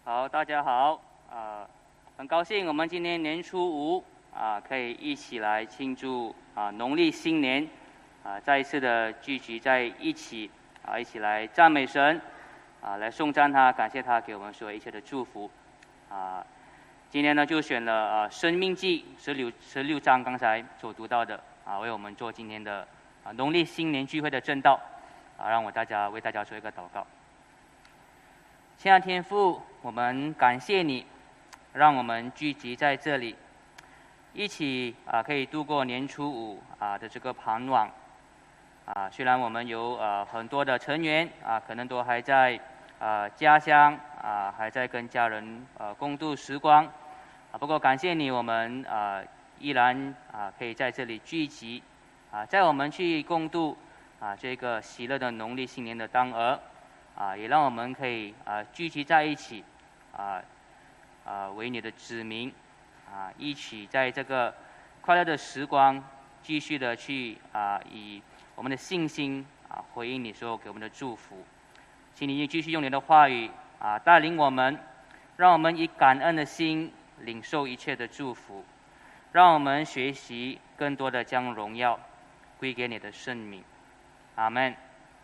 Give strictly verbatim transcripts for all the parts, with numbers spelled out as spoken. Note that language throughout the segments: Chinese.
好，大家好，啊、很高兴我们今天年初五啊、可以一起来庆祝啊、农历新年，啊、再一次的聚集在一起，啊、一起来赞美神，啊、来颂赞他，感谢他给我们所有一切的祝福，啊、今天呢就选了啊《生命记》十六十六章，刚才所读到的啊，为我们做今天的啊农历新年聚会的正道，啊，让我大家为大家做一个祷告。亲爱的天父，我们感谢你，让我们聚集在这里，一起啊可以度过年初五啊的这个傍晚。啊，虽然我们有呃很多的成员啊，可能都还在呃家乡啊，还在跟家人呃共度时光啊，不过感谢你，我们啊依然啊可以在这里聚集啊，在我们去共度啊这个喜乐的农历新年的当儿。啊，也让我们可以啊聚集在一起，啊啊为你的子民，啊一起在这个快乐的时光，继续的去啊以我们的信心啊回应你所有给我们的祝福，请你继续用你的话语啊带领我们，让我们以感恩的心领受一切的祝福，让我们学习更多的将荣耀归给你的圣名，阿们。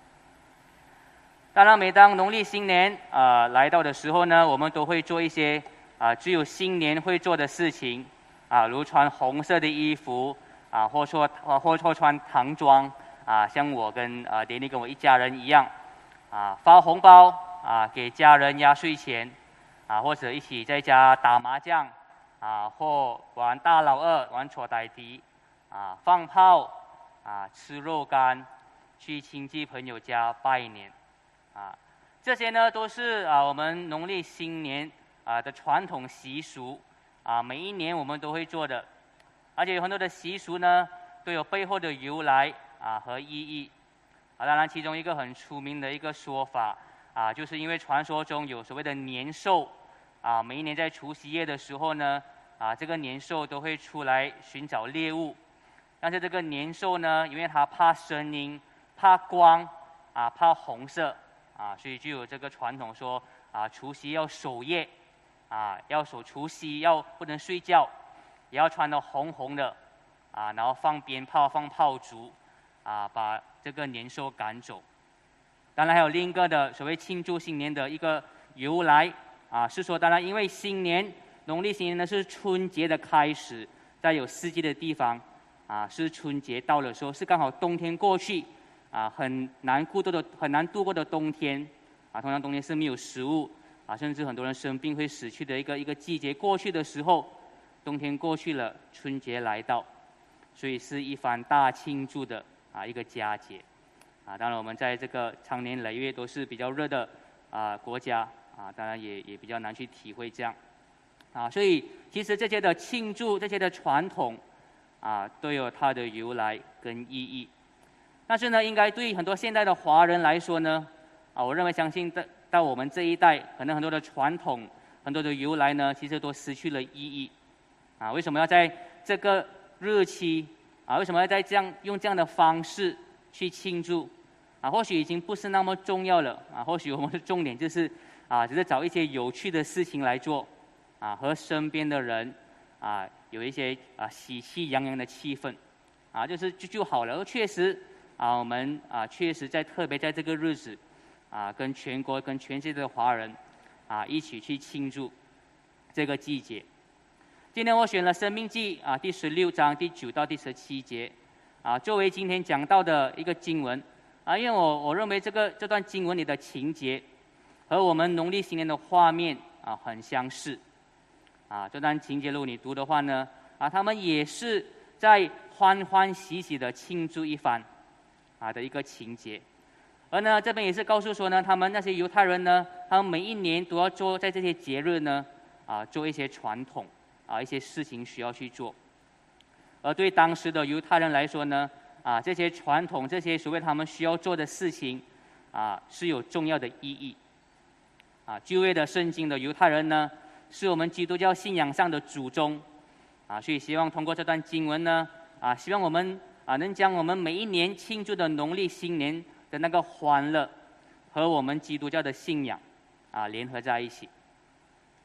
当然，每当农历新年啊、呃、来到的时候呢，我们都会做一些啊、呃、只有新年会做的事情啊、呃，如穿红色的衣服啊、呃，或说啊或或穿唐装啊、呃，像我跟啊蝶妮跟我一家人一样啊、呃，发红包啊、呃，给家人压岁钱啊、呃，或者一起在家打麻将啊、呃，或玩大老二、玩戳呆迪啊、放炮啊、吃肉干，去亲戚朋友家拜年。啊，这些呢都是啊我们农历新年啊的传统习俗啊，每一年我们都会做的，而且有很多的习俗呢都有背后的由来啊和意义啊。当然，其中一个很出名的一个说法啊，就是因为传说中有所谓的年兽啊，每一年在除夕夜的时候呢啊，这个年兽都会出来寻找猎物，但是这个年兽呢，因为它怕声音、怕光啊、怕红色。啊，所以就有这个传统说啊，除夕要守夜，啊，要守除夕，要不能睡觉，也要穿得红红的，啊，然后放鞭炮、放炮竹，啊，把这个年兽赶走。当然还有另一个的所谓庆祝新年的一个由来，啊，是说当然因为新年农历新年呢是春节的开始，在有四季的地方，啊，是春节到的时候是刚好冬天过去。啊，很难度过的很难度过的冬天，啊，通常冬天是没有食物，啊，甚至很多人生病会死去的一个一个季节过去的时候，冬天过去了，春节来到，所以是一番大庆祝的啊一个佳节，啊，当然我们在这个常年累月都是比较热的啊国家，啊，当然也也比较难去体会这样，啊，所以其实这些的庆祝这些的传统，啊，都有它的由来跟意义。但是呢，应该对很多现代的华人来说呢，啊，我认为相信到到我们这一代，可能很多的传统、很多的由来呢，其实都失去了意义。啊，为什么要在这个日期啊？为什么要在这样用这样的方式去庆祝？啊，或许已经不是那么重要了。啊，或许我们的重点就是啊，只是找一些有趣的事情来做，啊，和身边的人啊有一些啊喜气洋洋的气氛，啊，就是就就好了。而确实。啊，我们啊确实在特别在这个日子，啊，跟全国、跟全世界的华人，啊，一起去庆祝这个季节。今天我选了《生命记》啊第十六章第九到第十七节，啊，作为今天讲到的一个经文，啊，因为我我认为这个这段经文里的情节和我们农历新年的画面啊很相似，啊，这段情节如果你读的话呢，啊，他们也是在欢欢喜喜的庆祝一番。啊的一个情节，而呢这边也是告诉说呢，他们那些犹太人呢，他们每一年都要做在这些节日呢，啊做一些传统啊一些事情需要去做，而对当时的犹太人来说呢，啊这些传统这些所谓他们需要做的事情，啊是有重要的意义，啊旧约的圣经的犹太人呢，是我们基督教信仰上的祖宗，啊所以希望通过这段经文呢，啊希望我们。啊，能将我们每一年庆祝的农历新年的那个欢乐，和我们基督教的信仰，啊联合在一起。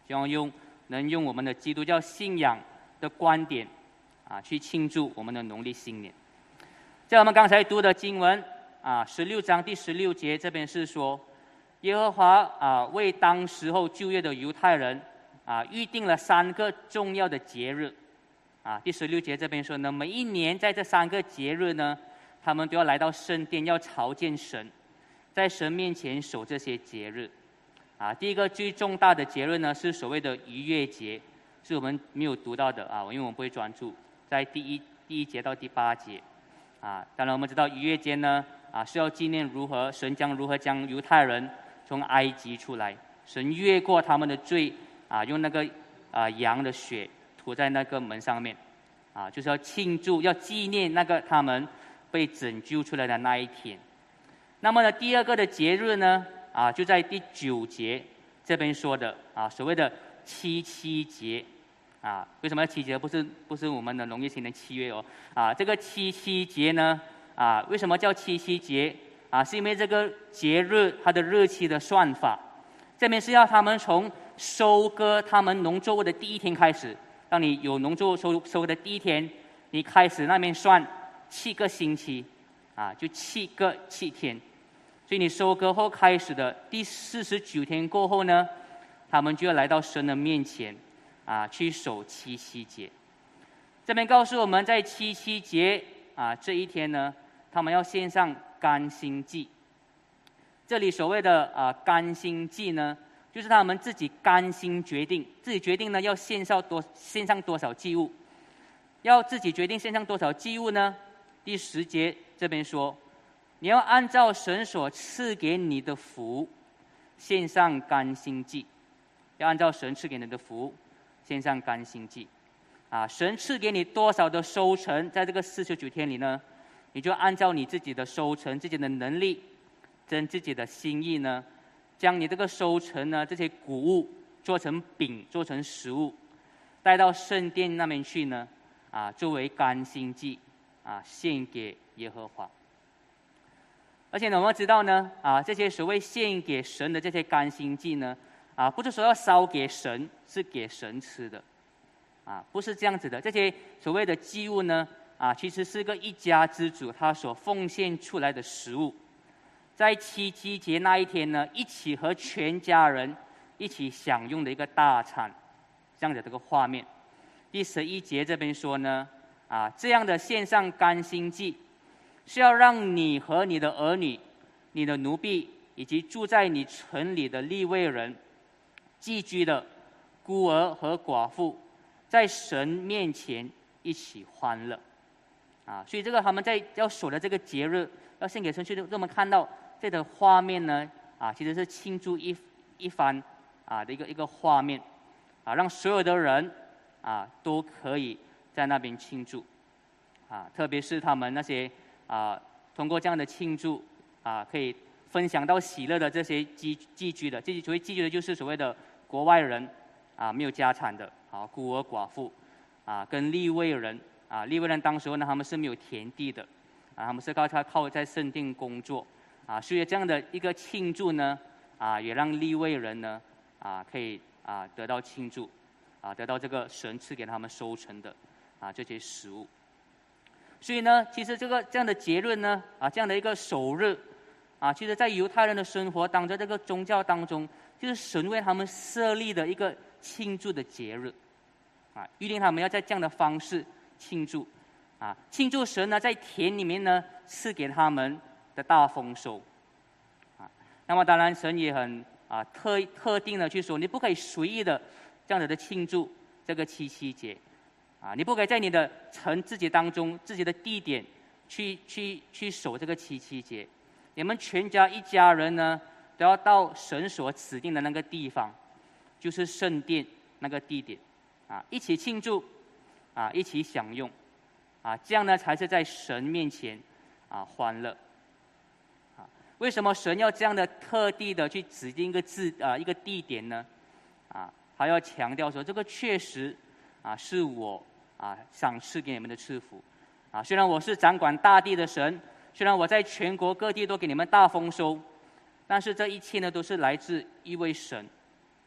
希望用能用我们的基督教信仰的观点啊，去庆祝我们的农历新年。在我们刚才读的经文啊，十六章第十六节这边是说，耶和华啊为当时候就业的犹太人啊预定了三个重要的节日啊。第十六节这边说呢，每一年在这三个节日呢，他们都要来到圣殿，要朝见神，在神面前守这些节日啊。第一个最重大的节日呢，是所谓的逾越节，是我们没有读到的啊，因为我们不会专注在第一第一节到第八节啊。当然我们知道逾越节呢啊是要纪念如何神将如何将犹太人从埃及出来，神越过他们的罪啊，用那个啊羊的血涂在那个门上面啊，就是要庆祝要纪念那个他们被拯救出来的那一天。那么呢，第二个的节日呢啊，就在第九节这边说的啊，所谓的七七节啊。为什么要七节？不是不是我们的农历新年七月哦啊。这个七七节呢啊，为什么叫七七节啊？是因为这个节日它的日期的算法，这边是要他们从收割他们农作物的第一天开始。当你有农作物收收的第一天，你开始那边算七个星期啊，就七个七天。所以你收割后开始的第四十九天过后呢，他们就要来到神的面前啊，去守七夕节。这边告诉我们，在七夕节啊这一天呢，他们要献上甘心祭。这里所谓的啊甘心祭呢，就是他们自己甘心决定，自己决定呢要献上多献上多少祭物，要自己决定献上多少祭物呢？第十节这边说，你要按照神所赐给你的福献上甘心祭，要按照神赐给你的福献上甘心祭啊。神赐给你多少的收成，在这个四十九天里呢，你就按照你自己的收成、自己的能力跟自己的心意呢，将你这个收成呢，这些谷物做成饼，做成食物，带到圣殿那边去呢啊，作为甘心祭啊，献给耶和华。而且呢，我们知道呢，啊，这些所谓献给神的这些甘心祭呢，啊，不是说要烧给神，是给神吃的，啊，不是这样子的。这些所谓的祭物呢，啊，其实是个一家之主他所奉献出来的食物，在七夕节那一天呢，一起和全家人一起享用的一个大餐，这样的这个画面。第十一节这边说呢，啊，这样的献上甘心祭，是要让你和你的儿女、你的奴婢以及住在你城里的利未人、寄居的孤儿和寡妇，在神面前一起欢乐。啊，所以这个他们在要守的这个节日，要献给神去，让我们看到这个画面呢，啊，其实是庆祝一一番啊的一个一个画面，啊，让所有的人啊都可以在那边庆祝，啊，特别是他们那些。啊，通过这样的庆祝，啊，可以分享到喜乐的这些寄寄居的，这些所谓寄居的，就是所谓的国外人，啊，没有家产的，啊，孤儿寡妇，啊，跟利未人，啊，利未人当时候呢，他们是没有田地的，啊，他们是靠他靠在圣殿工作，啊，所以这样的一个庆祝呢，啊，也让利未人呢，啊，可以啊得到庆祝，啊，得到这个神赐给他们收成的，啊，这些食物。所以呢，其实这个这样的节日呢，啊，这样的一个守日，啊，其实在犹太人的生活当中，这个宗教当中，就是神为他们设立的一个庆祝的节日，啊，预定他们要在这样的方式庆祝，啊，庆祝神呢在田里面呢赐给他们的大丰收，啊，那么当然神也很啊特特定的去说，你不可以随意的这样子的庆祝这个七夕节。啊，你不可以在你的城自己当中、自己的地点去去去守这个七夕节。你们全家一家人呢，都要到神所指定的那个地方，就是圣殿那个地点，啊，一起庆祝，啊，一起享用，啊，这样呢才是在神面前啊欢乐。啊，为什么神要这样的特地的去指定一个字啊一个地点呢？啊，还要强调说，这个确实。啊，是我啊赏赐给你们的赐福，啊，虽然我是掌管大地的神，虽然我在全国各地都给你们大丰收，但是这一切呢，都是来自一位神，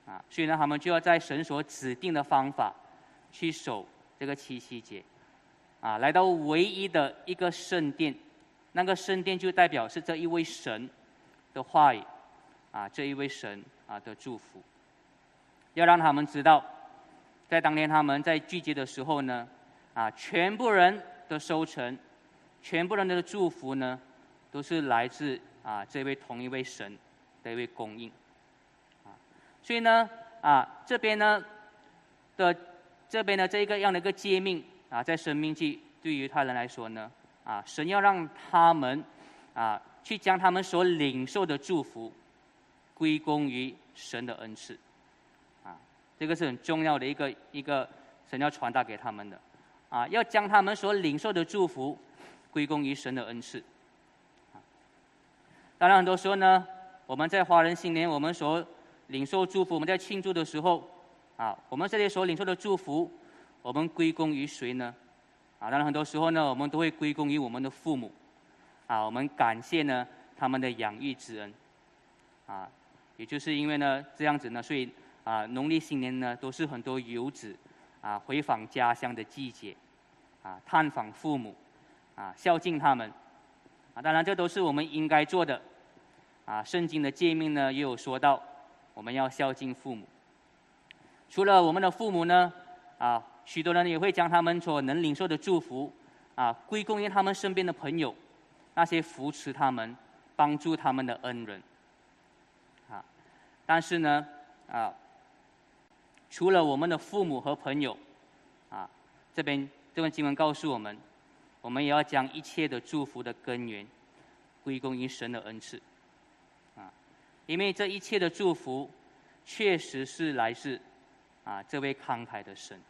啊，所以呢，他们就要在神所指定的方法去守这个七夕节，啊，来到唯一的一个圣殿，那个圣殿就代表是这一位神的话语，啊，这一位神啊的祝福，要让他们知道，在当年他们在聚集的时候呢，啊，全部人的收成，全部人的祝福呢，都是来自啊这位同一位神的一位供应。所以呢，啊，这边呢的这边的这个样的一个诫命啊，在申命记对于他人来说呢，啊，神要让他们啊去将他们所领受的祝福归功于神的恩赐，啊，这个是很重要的一个一个神要传达给他们的，啊，要将他们所领受的祝福归功于神的恩赐。啊，当然很多时候呢，我们在华人新年我们所领受祝福，我们在庆祝的时候，啊，我们这些所领受的祝福，我们归功于谁呢？啊，当然很多时候呢，我们都会归功于我们的父母，啊，我们感谢呢他们的养育之恩，啊，也就是因为呢这样子呢，所以啊，农历新年呢都是很多游子啊回访家乡的季节，啊，探访父母，啊，孝敬他们，啊，当然这都是我们应该做的，啊，圣经的诫命呢也有说到。我们要孝敬父母。除了我们的父母呢，啊，许多人也会将他们所能领受的祝福，啊，归功于他们身边的朋友，那些扶持他们、帮助他们的恩人。啊，但是呢，啊，除了我们的父母和朋友，啊，这边这段经文告诉我们，我们也要将一切的祝福的根源归功于神的恩赐。因为这一切的祝福，确实是来自啊这位慷慨的神。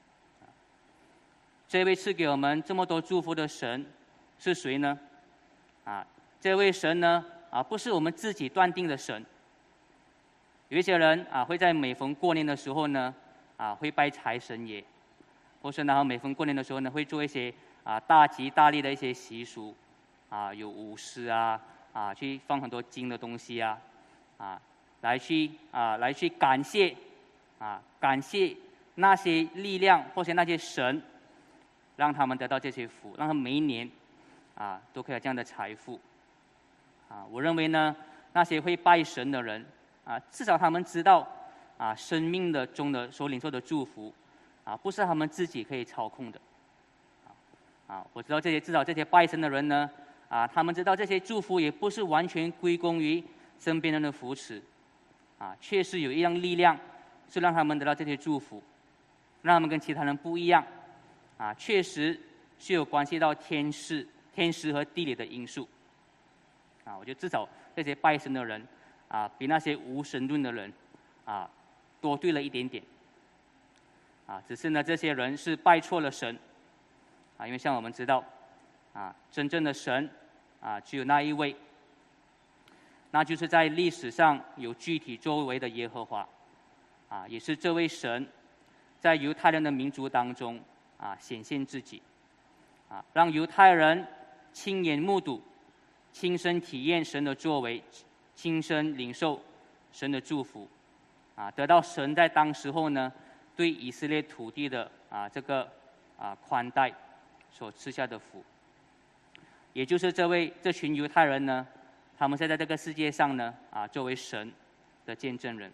这位赐给我们这么多祝福的神是谁呢？啊，这位神呢啊不是我们自己断定的神。有一些人啊会在每逢过年的时候呢啊会拜财神爷，或是然后每逢过年的时候呢会做一些啊大吉大利的一些习俗，啊有舞狮啊啊去放很多金的东西啊。啊，来去啊，来去感谢，啊，感谢那些力量或者那些神，让他们得到这些福，让他们每一年，啊，都可以有这样的财富。啊，我认为呢，那些会拜神的人，啊，至少他们知道，啊，生命的中的所领受的祝福，啊，不是他们自己可以操控的。啊，我知道这些，至少这些拜神的人呢，啊，他们知道这些祝福也不是完全归功于身边人的扶持，啊，确实有一样力量是让他们得到这些祝福，让他们跟其他人不一样，啊，确实是有关系到天时、天时和地理的因素，啊，我觉得至少这些拜神的人，啊，比那些无神论的人，啊，多对了一点点，啊，只是呢，这些人是拜错了神，啊，因为像我们知道，啊，真正的神，啊，只有那一位。那就是在历史上有具体作为的耶和华，啊，也是这位神，在犹太人的民族当中啊显现自己，啊，让犹太人亲眼目睹、亲身体验神的作为，亲身领受神的祝福，啊，得到神在当时候呢对以色列土地的啊这个啊宽待所赐下的福，也就是这位这群犹太人呢。他们现在这个世界上呢，啊，作为神的见证人，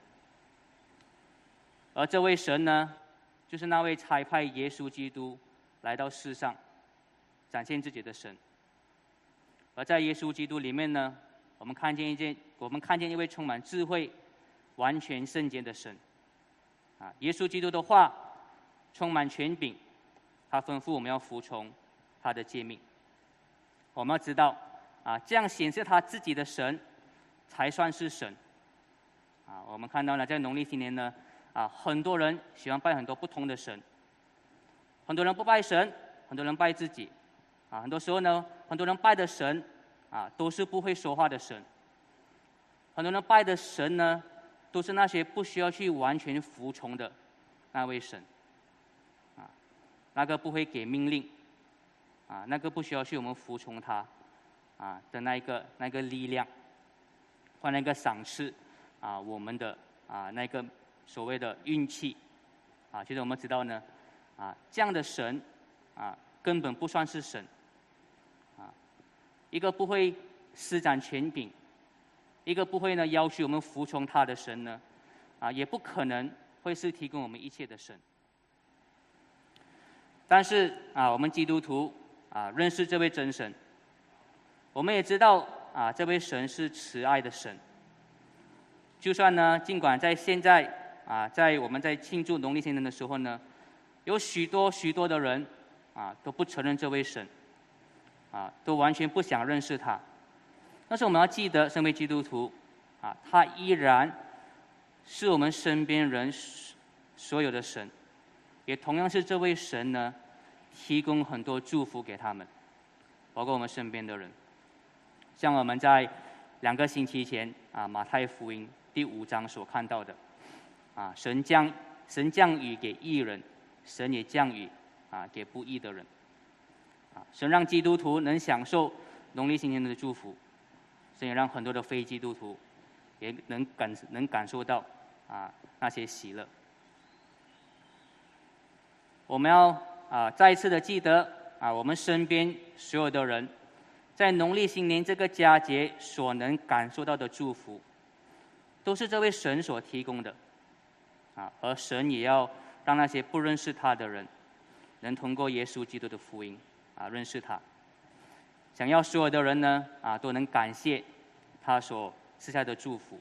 而这位神呢，就是那位差派耶稣基督来到世上，展现自己的神。而在耶稣基督里面呢，我们看见一件，我们看见一位充满智慧、完全圣洁的神。啊，耶稣基督的话充满权柄，他吩咐我们要服从他的诫命。我们要知道。啊，这样显示他自己的神，才算是神。啊，我们看到呢，在农历新年呢，啊，很多人喜欢拜很多不同的神，很多人不拜神，很多人拜自己。啊，很多时候呢，很多人拜的神，啊，都是不会说话的神。很多人拜的神呢，都是那些不需要去完全服从的那位神。啊，那个不会给命令，啊，那个不需要去我们服从他。啊的那一个那个力量，或那个赏赐啊我们的啊那个所谓的运气，啊，其实我们知道呢，啊，这样的神，啊，根本不算是神，啊，一个不会施展权柄，一个不会呢要求我们服从他的神呢，啊，也不可能会是提供我们一切的神。但是啊，我们基督徒啊认识这位真神，我们也知道啊，这位神是慈爱的神。就算呢，尽管在现在啊，在我们在庆祝农历新年的时候呢，有许多许多的人啊都不承认这位神，啊，都完全不想认识他。但是我们要记得，身为基督徒啊，他依然是我们身边人所有的神，也同样是这位神呢，提供很多祝福给他们，包括我们身边的人。像我们在两个星期前啊，马太福音第五章所看到的，啊，神降神降雨给义人，神也降雨啊给不义的人。啊，神让基督徒能享受农历新年的祝福，神也让很多的非基督徒也能感能感受到啊那些喜乐。我们要啊再一次的记得啊，我们身边所有的人，在农历新年这个佳节所能感受到的祝福，都是这位神所提供的，啊，而神也要让那些不认识他的人，能通过耶稣基督的福音啊认识他。想要所有的人呢啊都能感谢他所赐下的祝福。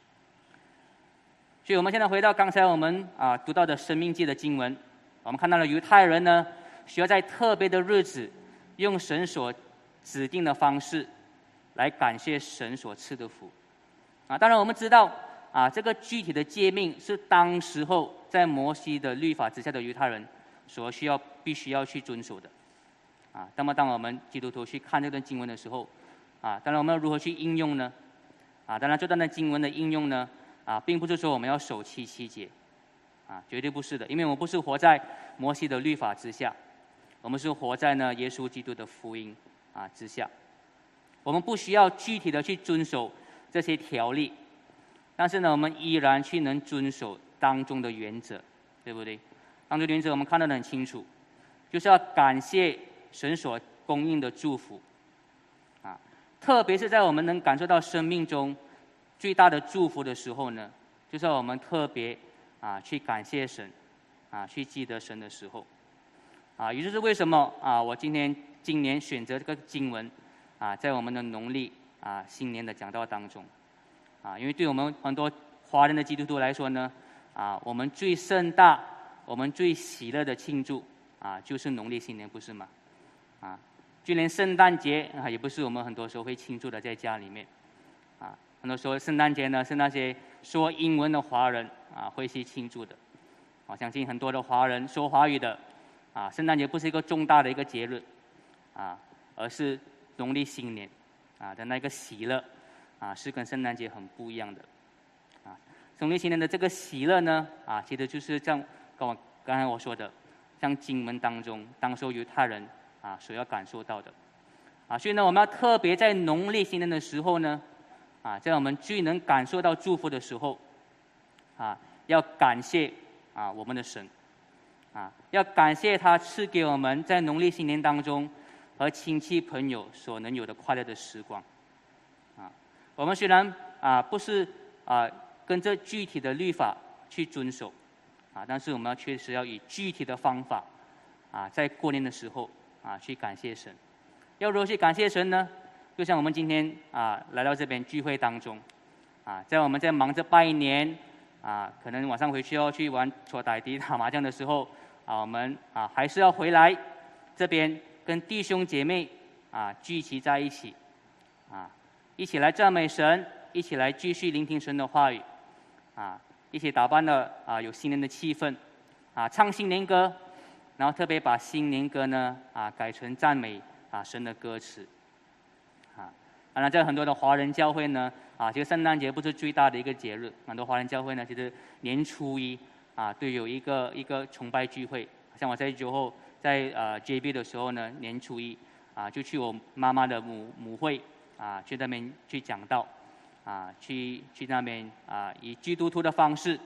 所以我们现在回到刚才我们啊读到的申命记的经文，我们看到了犹太人呢需要在特别的日子，用神所指定的方式来感谢神所赐的福。啊，当然我们知道啊，这个具体的诫命是当时候在摩西的律法之下的犹太人所需要必须要去遵守的。啊，那么当我们基督徒去看这段经文的时候，啊，当然我们要如何去应用呢？啊，当然这段的经文的应用呢，啊，并不是说我们要守七七节，啊，绝对不是的，因为我们不是活在摩西的律法之下，我们是活在呢耶稣基督的福音啊之下。我们不需要具体的去遵守这些条例，但是呢，我们依然去能遵守当中的原则，对不对？当中的原则我们看得很清楚，就是要感谢神所供应的祝福，啊，特别是在我们能感受到生命中最大的祝福的时候呢，就是要我们特别啊去感谢神，啊去记得神的时候，啊，也就是为什么啊我今天今年选择这个经文啊，在我们的农历啊新年的讲道当中，啊，因为对我们很多华人的基督徒来说呢，啊，我们最盛大、我们最喜乐的庆祝啊，就是农历新年，不是吗？啊，就连圣诞节啊，也不是我们很多时候会庆祝的，在家里面，啊，很多时候圣诞节呢是那些说英文的华人啊会去庆祝的。我相信很多的华人说华语的，啊，圣诞节不是一个重大的一个节日，啊，而是农历新年啊的那个喜乐啊，是跟圣诞节很不一样的。啊，农历新年的这个喜乐呢，啊，其实就是像跟我刚才我说的，像经文当中当时犹太人啊所要感受到的。啊，所以呢，我们要特别在农历新年的时候呢，啊，在我们最能感受到祝福的时候，啊，要感谢啊我们的神，啊，要感谢他赐给我们在农历新年当中和亲戚朋友所能有的快乐的时光。啊，我们虽然啊不是啊跟着具体的律法去遵守，啊，但是我们要确实要以具体的方法，啊，在过年的时候啊去感谢神。要如何去感谢神呢？就像我们今天啊来到这边聚会当中，啊，在我们在忙着拜年，啊，可能晚上回去要去玩搓台地打麻将的时候，啊，我们啊还是要回来这边跟弟兄姐妹啊聚集在一起，啊，一起来赞美神，一起来继续聆听神的话语，啊，一起打扮的啊有新年的气氛，啊，唱新年歌，然后特别把新年歌呢啊改成赞美啊神的歌词，啊，当然在很多的华人教会呢，啊，其实圣诞节不是最大的一个节日，很多华人教会呢，其实年初一啊都有一个一个崇拜聚会，像我在酒后在呃 J B 的时候呢，年初一啊就去我妈妈的母母会啊去那边去讲道，啊去去那边啊以基督徒的方式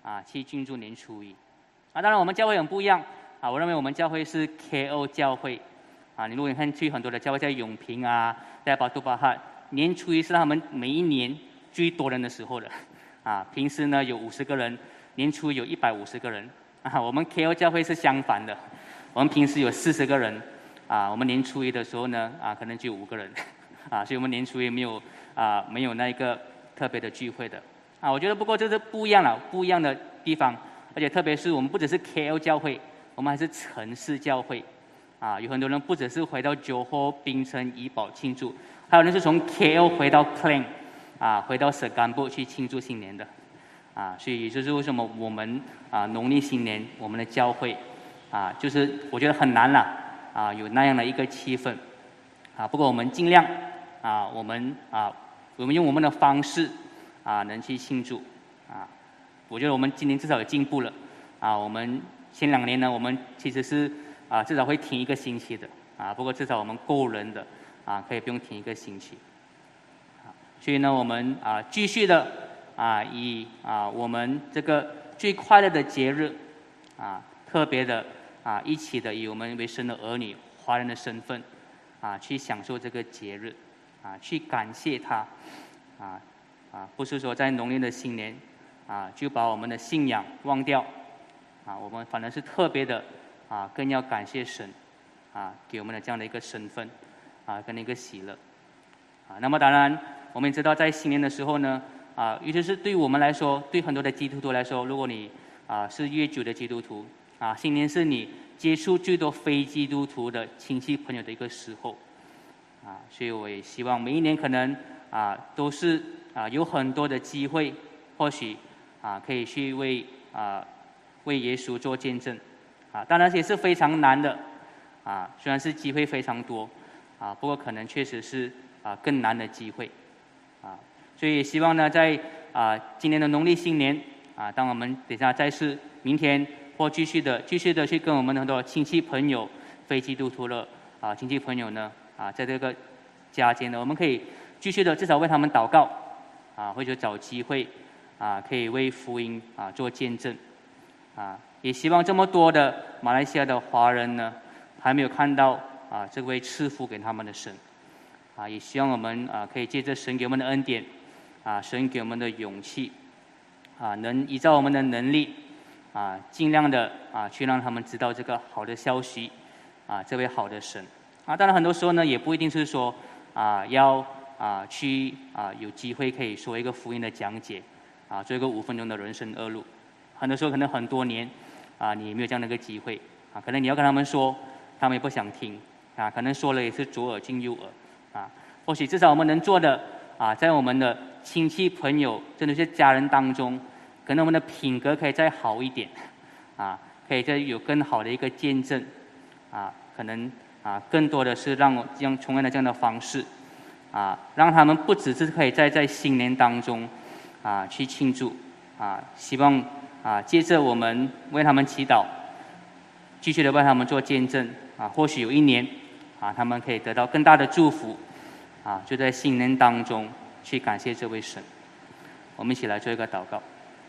啊去庆祝年初一。啊，当然我们教会很不一样啊，我认为我们教会是 K O 教会啊。你如果你看去很多的教会，在永平啊，在巴杜巴哈，年初一是他们每一年最多人的时候了啊。平时呢有五十个人，年初一有一百五十个人啊。我们 K O 教会是相反的，我们平时有四十个人啊，我们年初一的时候呢啊，可能就有五个人啊，所以我们年初一没有啊没有那一个特别的聚会的啊。我觉得不过这是不一样了，不一样的地方。而且特别是我们不只是 K L 教会，我们还是城市教会，啊，有很多人不只是回到酒后、槟城、怡保庆祝，还有人是从 K L 回到 Klang， 啊，回到舍甘布去庆祝新年的，啊，所以也就是为什么我们啊农历新年我们的教会，啊，就是我觉得很难了，啊，有那样的一个气氛，啊，不过我们尽量，啊，我们啊，我们用我们的方式，啊，能去庆祝，啊。我觉得我们今年至少有进步了，啊，我们前两年呢，我们其实是啊至少会停一个星期的，啊，不过至少我们够人的，啊，可以不用停一个星期，啊，所以呢，我们啊继续的啊以啊我们这个最快乐的节日，啊特别的啊一起的以我们为神的儿女华人的身份，啊去享受这个节日，啊去感谢他，啊啊不是说在农历的新年。啊，就把我们的信仰忘掉，啊，我们反而是特别的，啊，更要感谢神，啊，给我们的这样的一个身份，啊，跟一个喜乐，啊，那么当然，我们也知道在新年的时候呢，啊，尤其是对于我们来说，对很多的基督徒来说，如果你啊是越久的基督徒，啊，新年是你接触最多非基督徒的亲戚朋友的一个时候，啊，所以我也希望每一年可能啊都是啊有很多的机会，或许。啊，可以去为啊为耶稣做见证，啊，当然也是非常难的，啊，虽然是机会非常多，啊，不过可能确实是啊更难的机会，啊，所以也希望呢，在啊今年的农历新年，啊，当我们等下再是明天或继续的继续的去跟我们很多亲戚朋友、非基督徒的啊亲戚朋友呢，啊，在这个家间呢，我们可以继续的至少为他们祷告，啊，或者找机会。啊，可以为福音啊做见证，啊，也希望这么多的马来西亚的华人呢，还没有看到啊这位赐福给他们的神，啊，也希望我们啊可以借着神给我们的恩典，啊，神给我们的勇气，啊，能依照我们的能力，啊，尽量的啊去让他们知道这个好的消息，啊，这位好的神，啊，当然很多时候呢，也不一定是说啊要啊去啊有机会可以说一个福音的讲解。啊，做一个五分钟的人生恶路，很多时候可能很多年，啊，你没有这样的一个机会，啊，可能你要跟他们说，他们也不想听，啊，可能说了也是左耳进右耳，啊，或许至少我们能做的，啊，在我们的亲戚朋友，真的是家人当中，可能我们的品格可以再好一点，啊，可以再有更好的一个见证，啊，可能啊，更多的是让我这样同样的这样的方式，啊，让他们不只是可以在在新年当中。啊，去庆祝，啊，希望啊，接着我们为他们祈祷，继续的为他们做见证，啊，或许有一年，啊，他们可以得到更大的祝福，啊，就在新年当中去感谢这位神。我们一起来做一个祷告。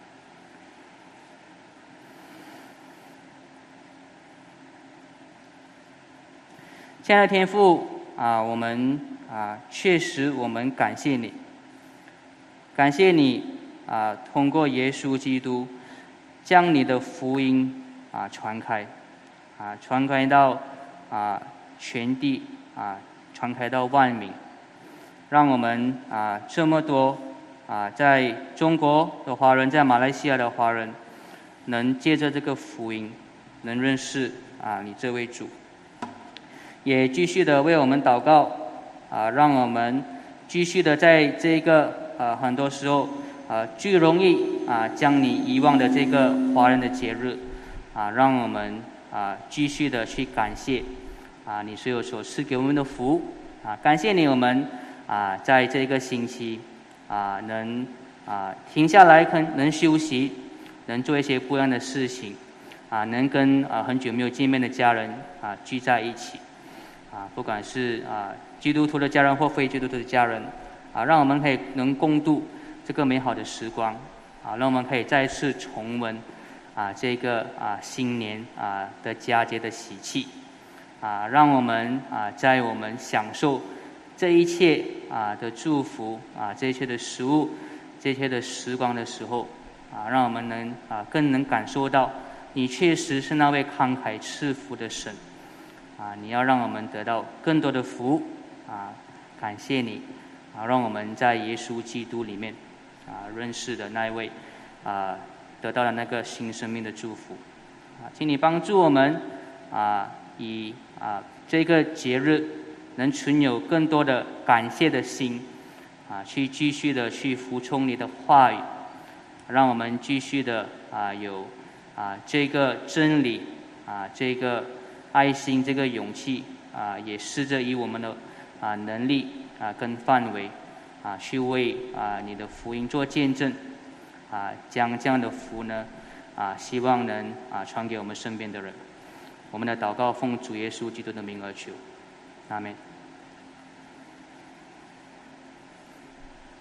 亲爱的天父，啊，我们啊，确实我们感谢你。感谢你啊，通过耶稣基督，将你的福音啊传开，啊传开到啊全地啊，传开到万民，让我们啊这么多啊在中国的华人，在马来西亚的华人，能借着这个福音，能认识啊你这位主，也继续的为我们祷告啊，让我们继续的在这个。呃，很多时候，呃，最容易啊、呃、将你遗忘的这个华人的节日，啊、呃，让我们啊、呃、继续的去感谢啊、呃、你所有所赐给我们的福啊、呃，感谢你我们啊、呃、在这个星期啊、呃、能啊、呃、停下来，能能休息，能做一些不一样的事情啊、呃，能跟啊、呃、很久没有见面的家人啊、呃、聚在一起啊、呃，不管是啊、呃、基督徒的家人或非基督徒的家人。啊，让我们可以能共度这个美好的时光， 啊，让我们可以再次重温啊这个啊新年啊的佳节的喜气，啊，让我们啊在我们享受这一切啊的祝福啊这一切的食物、这一切的时光的时候，啊，让我们能啊更能感受到你确实是那位慷慨赐福的神，啊，你要让我们得到更多的福，啊，感谢你，啊，让我们在耶稣基督里面啊认识的那一位啊得到了那个新生命的祝福，啊，请你帮助我们啊以啊这个节日能存有更多的感谢的心，啊，去继续的去服从你的话语，让我们继续的啊有啊这个真理啊这个爱心这个勇气啊，也试着以我们的啊能力啊跟范围啊去为啊你的福音做见证，啊将这样的福呢啊希望能啊传给我们身边的人。我们的祷告奉主耶稣基督的名而求，阿们。